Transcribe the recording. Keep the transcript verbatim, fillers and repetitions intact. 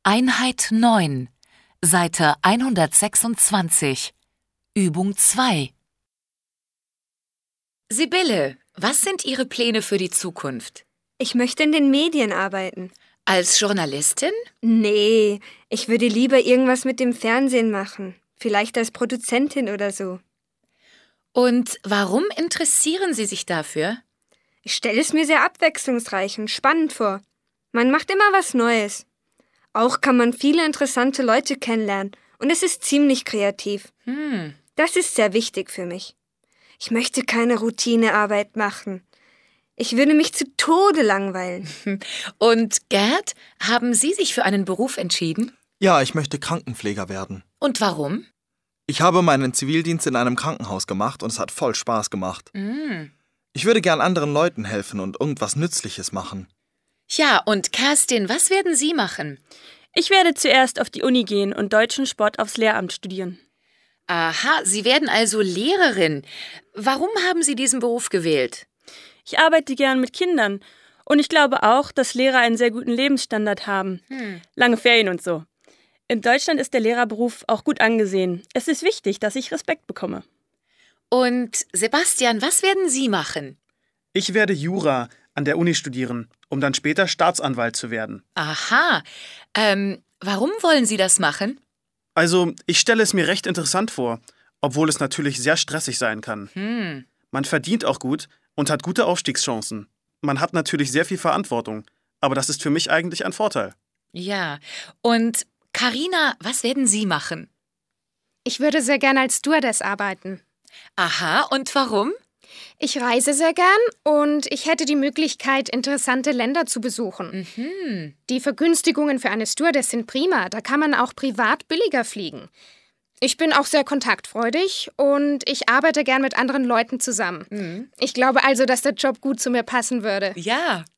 Einheit neun, Seite hundertsechsundzwanzig, Übung zwei. Sibylle, was sind Ihre Pläne für die Zukunft? Ich möchte in den Medien arbeiten. Als Journalistin? Nee, ich würde lieber irgendwas mit dem Fernsehen machen. Vielleicht als Produzentin oder so. Und warum interessieren Sie sich dafür? Ich stelle es mir sehr abwechslungsreich und spannend vor. Man macht immer was Neues. Auch kann man viele interessante Leute kennenlernen und es ist ziemlich kreativ. Hm. Das ist sehr wichtig für mich. Ich möchte keine Routinearbeit machen. Ich würde mich zu Tode langweilen. Und Gerd, haben Sie sich für einen Beruf entschieden? Ja, ich möchte Krankenpfleger werden. Und warum? Ich habe meinen Zivildienst in einem Krankenhaus gemacht und es hat voll Spaß gemacht. Mm. Ich würde gern anderen Leuten helfen und irgendwas Nützliches machen. Ja, und Kerstin, was werden Sie machen? Ich werde zuerst auf die Uni gehen und deutschen Sport aufs Lehramt studieren. Aha, Sie werden also Lehrerin. Warum haben Sie diesen Beruf gewählt? Ich arbeite gern mit Kindern und ich glaube auch, dass Lehrer einen sehr guten Lebensstandard haben. Hm. Lange Ferien und so. In Deutschland ist der Lehrerberuf auch gut angesehen. Es ist wichtig, dass ich Respekt bekomme. Und Sebastian, was werden Sie machen? Ich werde Jura an der Uni studieren, um dann später Staatsanwalt zu werden. Aha. Ähm, warum wollen Sie das machen? Also, ich stelle es mir recht interessant vor, obwohl es natürlich sehr stressig sein kann. Hm. Man verdient auch gut und hat gute Aufstiegschancen. Man hat natürlich sehr viel Verantwortung, aber das ist für mich eigentlich ein Vorteil. Ja. Und Carina, was werden Sie machen? Ich würde sehr gern als Stewardess arbeiten. Aha, und warum? Ich reise sehr gern und ich hätte die Möglichkeit, interessante Länder zu besuchen. Mhm. Die Vergünstigungen für eine Stewardess sind prima, da kann man auch privat billiger fliegen. Ich bin auch sehr kontaktfreudig und ich arbeite gern mit anderen Leuten zusammen. Mhm. Ich glaube also, dass der Job gut zu mir passen würde. Ja.